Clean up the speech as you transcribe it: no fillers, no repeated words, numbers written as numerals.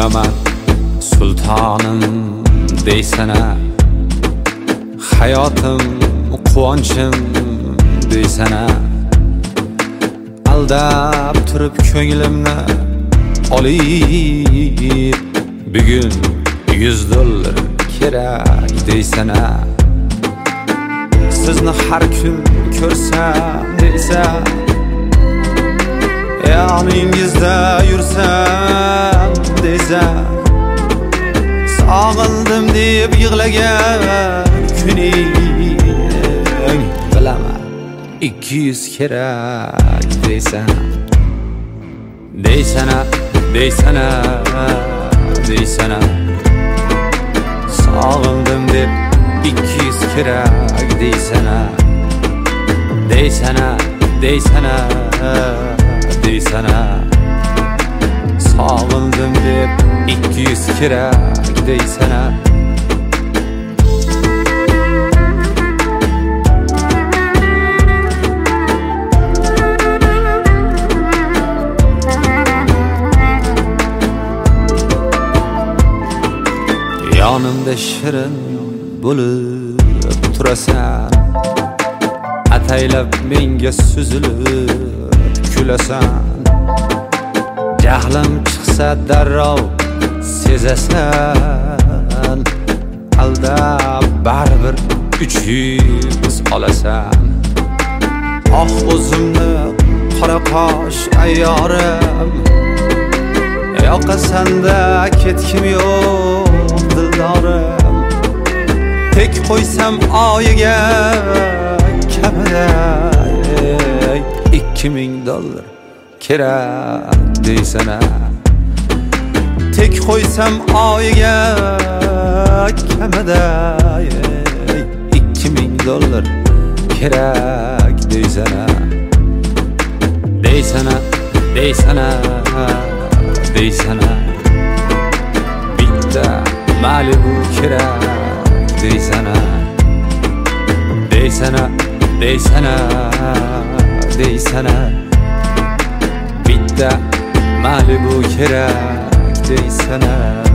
Bilaman sultonim deysana, hayotim quvonchim deysana. Aldab turib ko'nglimni olib, bugun $100 kerak deysana. Sizni har kun ko'rsam deysan, yoningizda yursam deysan. Sog'indim deb yig'lagan kuning, bilaman 200 kerak deysan. Deysana, deysana, deysana. Sog'indim deb 200 kerak deysana. Deysana, deysana, deysana. Sog'indim deb 200 kerak deysana. Yonimda shirin bo'lib turasan, ataylab menga suzilib kulasan. Jahlim chiqsa darrov sezasan, aldab baribir 300 olasan. Oh o'zimni qora qosh ayyorim, yoqasanda ketkim yo'q dildorim. Tek qo'ysam oyiga kamida $2000 kerak deysana. Tek qo'ysam oyiga kamida $2000 kerak deysana. Deysana, deysana, deysana. Bitta Malibu kerak deysana. Deysana, deysana, deysana. Bitta Malibu kerak deysana.